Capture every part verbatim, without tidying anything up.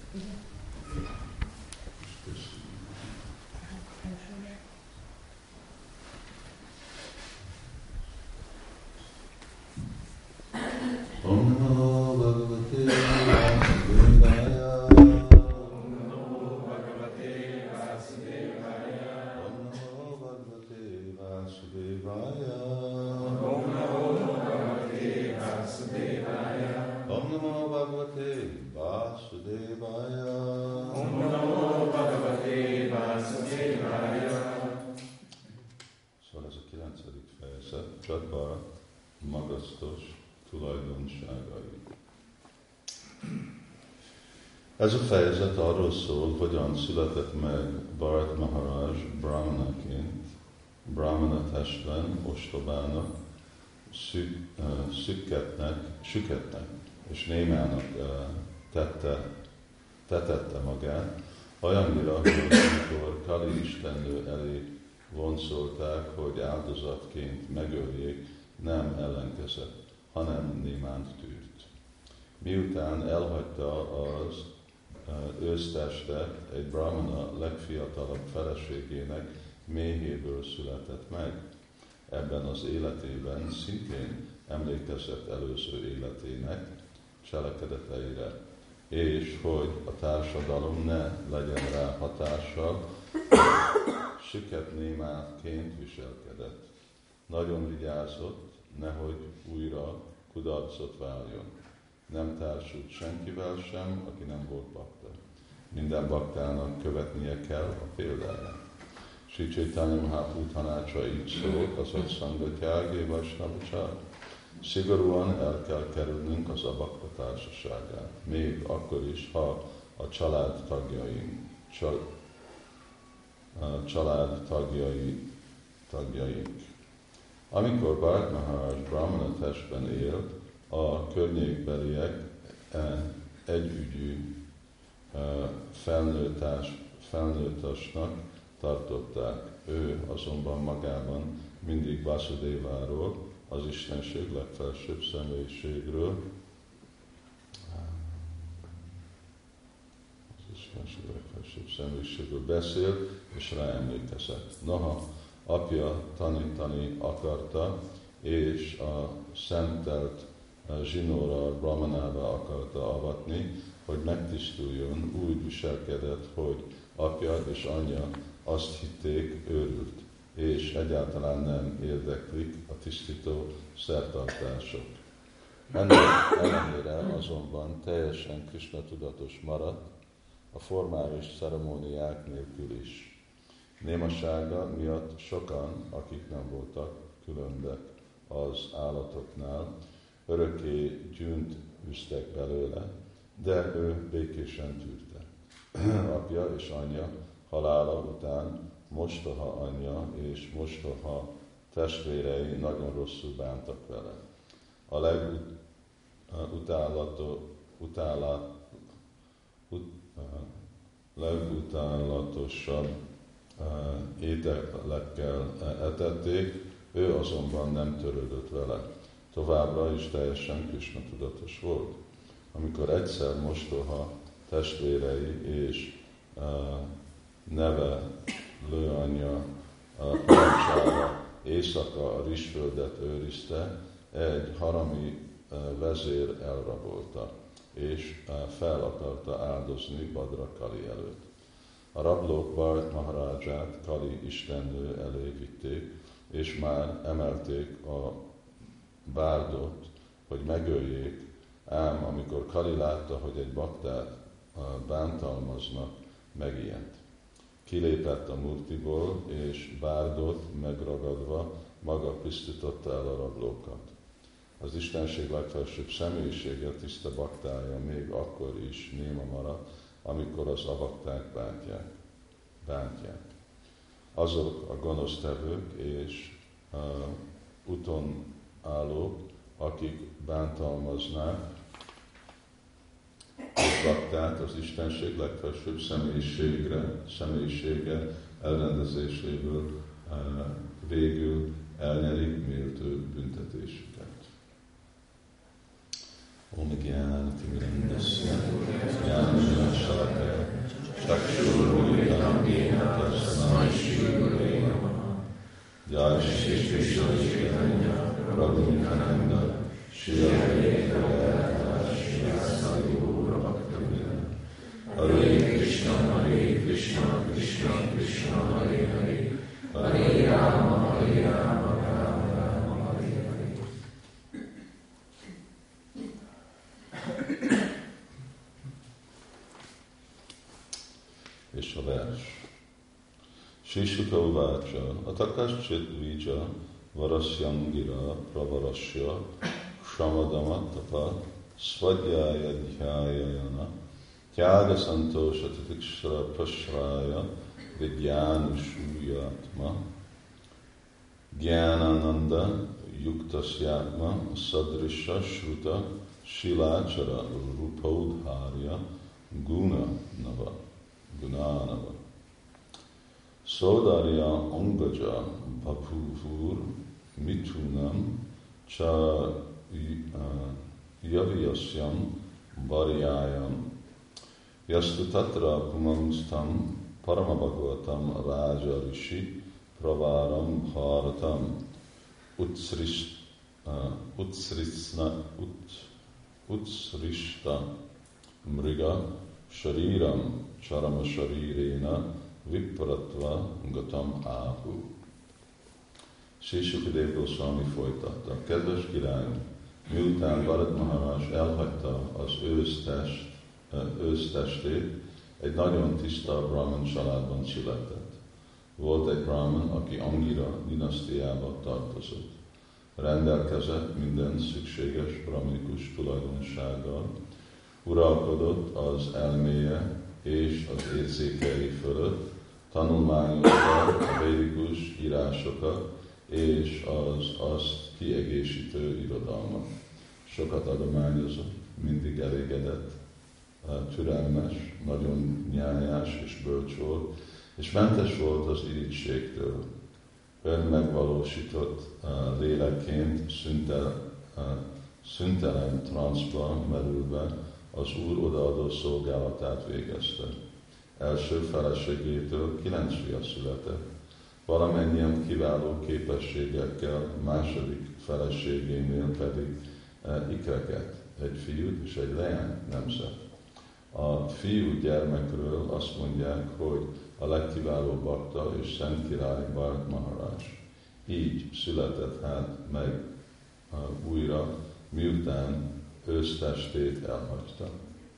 Om Namo Bhagavate Vasudevaya. Om Namo Bhagavate Vasudevaya. Om Namo Bhagavate Vasudevaya. Om Namo Bhagavate Vasudevaya. Om Namo Bhagavate Vasudevaya. Om Namo Bhagavate Vasudevaya. Szóval ez a kilencedik fejezet, Csatbara magasztos tulajdonságai. Ez a fejezet arról szól, hogyan született meg Bharat Maharaj brahmanaként, brahmana testben, ostobának, szük, uh, szükketnek, süketnek és némának uh, tette, tetette magát, olyannyira, hogy amikor Kali istennő elé vonszolták, hogy áldozatként megöljék, nem ellenkezett, hanem némánt tűrt. Miután elhagyta az ősztestet, egy brahmana legfiatalabb feleségének méhéből született meg. Ebben az életében szintén emlékezett előző életének cselekedeteire, és hogy a társadalom ne legyen rá hatással, süket némánként viselkedett. Nagyon vigyázott, nehogy újra kudarcot váljon. Nem társult senkivel sem, aki nem volt bakta. Minden baktának követnie kell a példáját. Sri Chaitanya Mahaprabhu tanácsa így szólt, az hogy szangatjágé vaisnavacsa. Szigorúan el kell kerülnünk az abakta társaságát, még akkor is, ha a család tagjaink, csal, a család tagjai, tagjaink. Amikor Bharat Maharaj brahmana testben élt, a környékbeliek együgyű felnőttás, felnőttasnak tartották. Ő azonban magában mindig Vasudeváról, az Istenség legfelsőbb személyiségről, az Istenség legfelsőbb személyiségről beszélt, és ráemlékezett. Noha apja tanítani akarta, és a szentelt zsinóra, brahmanába akarta avatni, hogy megtisztuljon, úgy viselkedett, hogy apja és anyja azt hitték, őrült, és egyáltalán nem érdeklik a tisztító szertartások. Ennek ellenére azonban teljesen Krishna tudatos maradt, a formális ceremóniák nélkül is. Némasága miatt sokan, akik nem voltak különbek az állatoknál, örökké gyűntöztek belőle, de ő békésen tűrte. Apja és anyja halála után mostoha anyja és mostoha testvérei nagyon rosszul bántak vele. A legutálatosabb ételekkel etették, ő azonban nem törődött vele. Továbbra is teljesen Krishna tudatos volt. Amikor egyszer mostoha testvérei és uh, neve lőanyja uh, parancsára éjszaka a rizsföldet őrizte, egy harami uh, vezér elrabolta, és uh, fel akarta áldozni Badra Kali előtt. A rablók Bharat Maharaját Kali istennő elé vitték, és már emelték a bárdot, hogy megöljék, ám amikor Kali látta, hogy egy baktát bántalmaznak, megijedt. Kilépett a murtiból, és bárdot megragadva maga pisztította el a rablókat. Az Istenség legfelsőbb személyisége, tiszta baktája még akkor is néma maradt, amikor az avakták bántják. bántják. Azok a gonosztevők és uh, utonállók, akik bántalmaznák a baktát, az Istenség legfelsőbb személyiségre, személyisége elrendezéséből uh, végül elnyerik méltó büntetésüket. Om Gyanatimirandasya Jnana Shalakaya Chakshurumilitam Yena Tasmai Shri Gurave Namaha. Jai Shri Krishna Chaitanya Prabhu Nityananda Shri Advaita Gadadhara Srivasadi Gaura Bhakta-vrinda. Hare Krishna Hare Krishna Krishna Krishna Hare Hare Hare Rama Hare Rama Rama Rama Hare Hare. És a vers. Sisuka uvácsa, atakaschit vija, varasyangira, pravarasya, shamadamatapa, svadhyaya dhyayayana, tyaga santosha titiksra prashraya, vidyanusuyatma, gyanananda, yuktasyatma, sadrisha, shruta, shilácsara, rupaudhárya, guna nava. Gunanava. Sodarya Angaja Bapuvur Mitunam Cha Yaviyasyam Varyayam Yastu Tatra Pumangstam Paramabhagavatam Raja Rishi Pravaram Bharatam Utsrisna Utsrishta Mriga Shariram Charama Sharirena Viparatva Gatam Ahu. Sri Sukadeva Goswami folytatta. Kedves királyom, miután Bharata Maharaj elhagyta az ősztest, ősztestét, egy nagyon tiszta Brahman családban született. Volt egy Brahman, aki Angira dinasztiába tartozott. Rendelkezett minden szükséges brahmanikus tulajdonsággal, uralkodott az elméje és az érzékei fölött, tanulmányozta a védikus írásokat és az azt kiegészítő irodalmat. Sokat adományozott, mindig elégedett, türelmes, nagyon nyájás és bölcs volt, és mentes volt az irigységtől. Ön megvalósított lélekként szüntel, szüntelen transzba merülve az Úr odaadó szolgálatát végezte. Első feleségétől kilenc fia született, valamennyien kiváló képességekkel, második feleségénél pedig e, ikreket, egy fiút és egy leány nemzet. A fiú gyermekről azt mondják, hogy a legkiválóbb bakta és szent király Bharata Maharaj. Így született hát meg uh, újra, miután ősztestét elhagyta.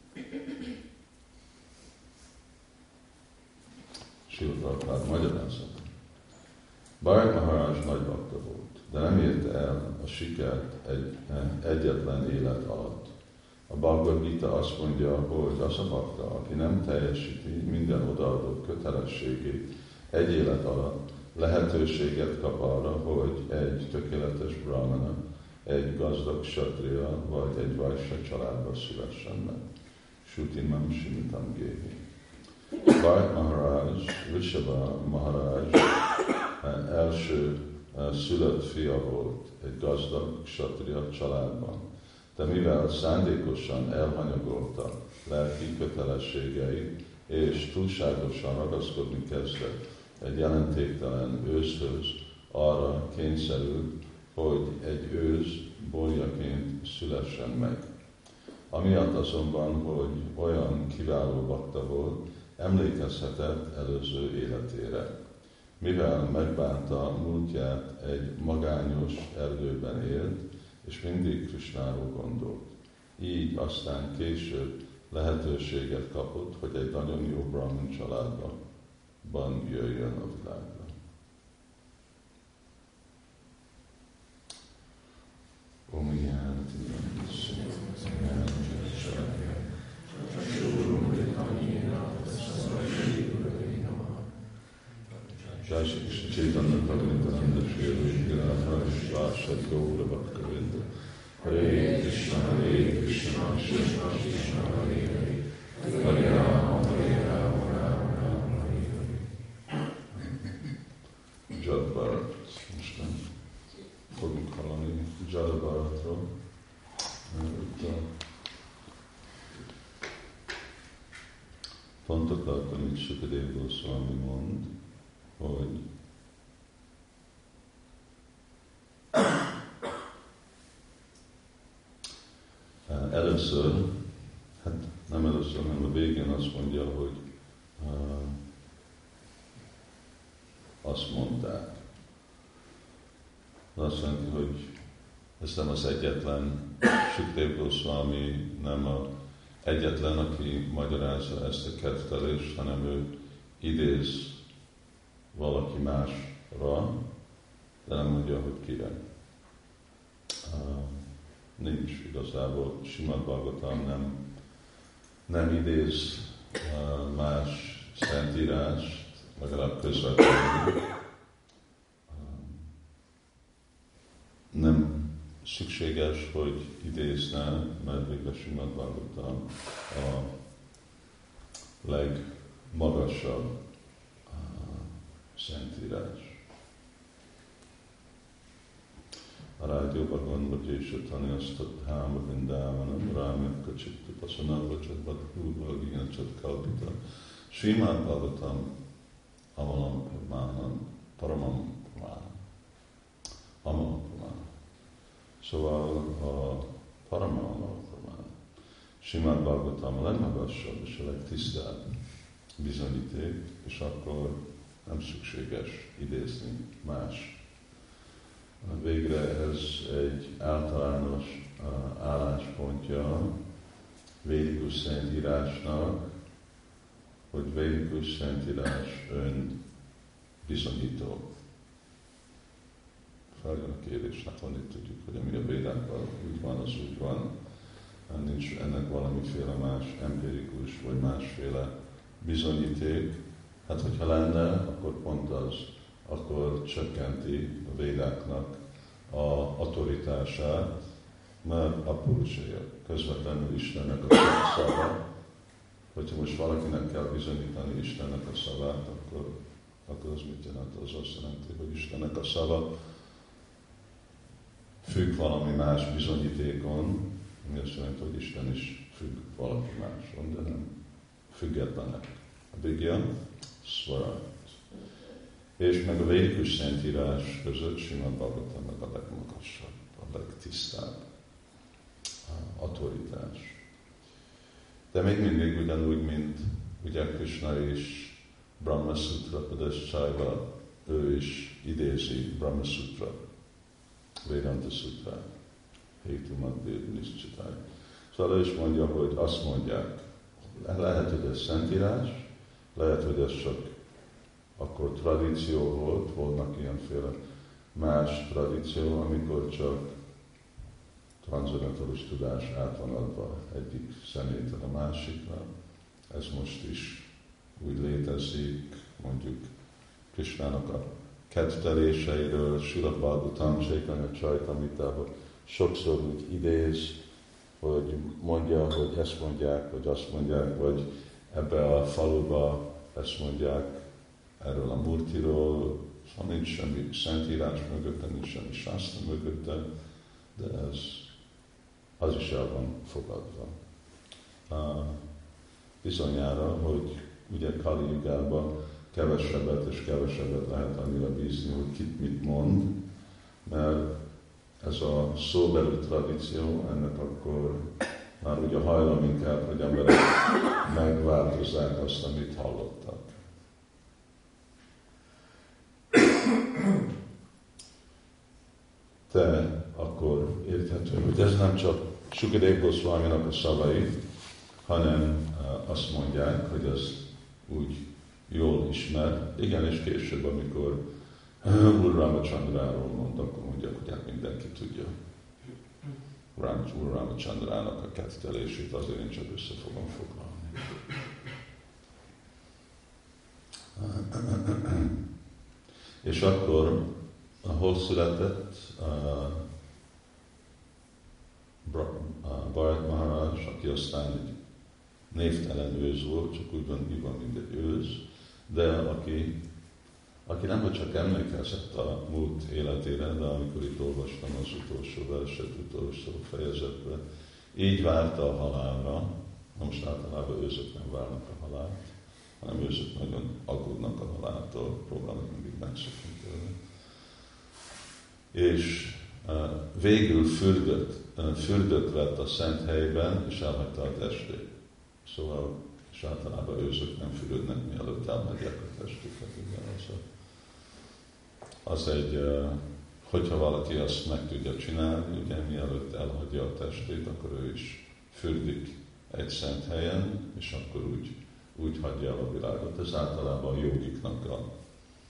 Srila Prabhupád magyarázat. Bharata Maharaj nagy bakta volt, de nem érte el a sikert egy egyetlen élet alatt. A Bhagavad Gita azt mondja, hogy az a bakta, aki nem teljesíti minden odaadott kötelességét egy élet alatt, lehetőséget kap arra, hogy egy tökéletes brahmana, egy gazdag satriya vagy egy vaisya családba szülessen meg. Sutimam Shimitam Géhi. Bharata Maharaj, Rishabha Maharaj első szülött fia volt egy gazdag satriya családban, de mivel szándékosan elhanyagolta lelki kötelességeit, és túlságosan ragaszkodni kezdett egy jelentéktelen őszhöz, arra kényszerült, hogy egy ősz bolyaként szülessen meg. Amiatt azonban, hogy olyan kiváló bakta volt, emlékezhetett előző életére. Mivel megbánta múltját, egy magányos erdőben élt, és mindig Krisnáról gondolt. Így aztán később lehetőséget kapott, hogy egy nagyon jó brahman családban jöjjön a világra. Om Jánati Nandasya, Jánati Sharya, Shurumritamina, Tasmai Gurave Namaha. Jai Shri Krishna Chaitanya Prabhu Nityananda Shri Advaita Gadadhara Srivasadi Gaura Bhakta-vrinda. Hare Krishna, Hare Krishna, Krishna Krishna, Hare Hare, Hare Rama, Hare Rama, Rama Rama, Hare Hare. Jad Bharat. Mostan fogunk hallani Jad Bharatról. Itt a pontokat, amit Sukadeva Goswami mond, hogy először, hát nem először, hanem a végén azt mondja, hogy uh, azt mondták. Azt jelenti, hogy ez nem az egyetlen, Sukadeva Goswami nem az egyetlen, aki magyarázza ezt a kettelést, hanem ő idéz valaki másra, de nem mondja, hogy kire. Uh, nincs igazából, Srimad Bhagavatam nem, nem idéz uh, más szentírást, legalább közvetlenül. Uh, nem szükséges, hogy idézne, mert végül Srimad Bhagavatam a legmagasabb uh, szentírás. A rádióban gondolt, és a tani azt a háma vindávanam, rámjak kacsitta pasanarvacsat, badhúvalgiacsat kalpita, Srimad Bhagavatam avalam pramánam, paramam pramánam, amalam pramánam. Szóval a paramam pramánam, Srimad Bhagavatam a legmagasabb és a legtisztább bizonyíték, és akkor nem szükséges idézni más. Végre ez egy általános uh, álláspontja védikus szentírásnak, hogy védikus szentírás ön bizonyító. Feljön a kérdés, hát van, itt tudjuk, hogy ami a védákban úgy van, az úgy van. Nincs ennek valamiféle más empirikus vagy másféle bizonyíték. Hát, hogyha lenne, akkor pont az, akkor csökkenti a védáknak a autoritását, mert a purusaya, közvetlenül Istennek a szava. Hogyha most valakinek kell bizonyítani Istennek a szavát, akkor, akkor az mit jelent? Az azt jelenti, hogy Istennek a szava függ valami más bizonyítékon, ami azt jelenti, hogy Isten is függ valaki máson, de nem függetlenek. A Bigya, Svarat. És meg a védikus szentírás között Srimad Bhagavatam meg a legmagasabb, a legtisztább autoritás. De még mindig ugyanúgy, mint ugye Krishna is Brahma Sutra Padascsájva, ő is idézi Brahma Sutra, Vedanta Sutra, Hétu Madhvéd Niszcsitály. Szóval ő is mondja, hogy azt mondják, lehet, hogy ez szentírás, lehet, hogy ez csak akkor tradíció volt, voltak ilyenféle más tradíció, amikor csak transzendentalis tudás át van adva egyik személytől a másikra. Ez most is úgy létezik, mondjuk Krishnának a ketteléseiről, Srila Bhagavatam, Chaitanya Charitamritában sokszor úgy idéz, hogy mondja, hogy ezt mondják, vagy azt mondják, vagy ebbe a faluba ezt mondják, erről a murtiról, szóval nincs semmi szentírás mögötte, nincs semmi sásztra mögötte, de ez az is el van fogadva. Uh, bizonyára, hogy ugye Kali Jugában kevesebbet és kevesebbet lehet annyira bízni, hogy kit mit mond, mert ez a szóbeli tradíció, ennek akkor már ugye hajlam inkább, hogy emberek megváltozzák azt, amit hallottak. De akkor érthető, hogy ez nem csak Sukadeva Goswaminak a szavai, hanem azt mondják, hogy ez úgy jól ismer. Igen, és később, amikor Úr Ramachandráról mond, akkor mondják, hogy hát mindenki tudja. Úr Ramachandrának a kettelését, azért én csak össze fogom foglalni. És akkor hol született uh, Bharat Maharaj, aki aztán egy névtelen őz volt, csak úgy van, úgy van, mint egy őz, de aki, aki nem hogy csak emlékezett a múlt életére, de amikor itt olvastam az utolsó verset, utolsó fejezetben, így várta a halálra, most általában őzök nem várnak a halált, hanem ők nagyon aggódnak a haláltól, próbálnak mindig megszokni tőle. És végül fürdött, fürdött vett a szent helyben, és elhagyta a testét. Szóval, és általában őzök nem fürödnek, mielőtt elhagyják a testüket. Igen, az egy, hogyha valaki azt meg tudja csinálni, ugye, mielőtt elhagyja a testét, akkor ő is fürdik egy szent helyen, és akkor úgy, úgy hagyja el a világot. Ez általában a jogiknak a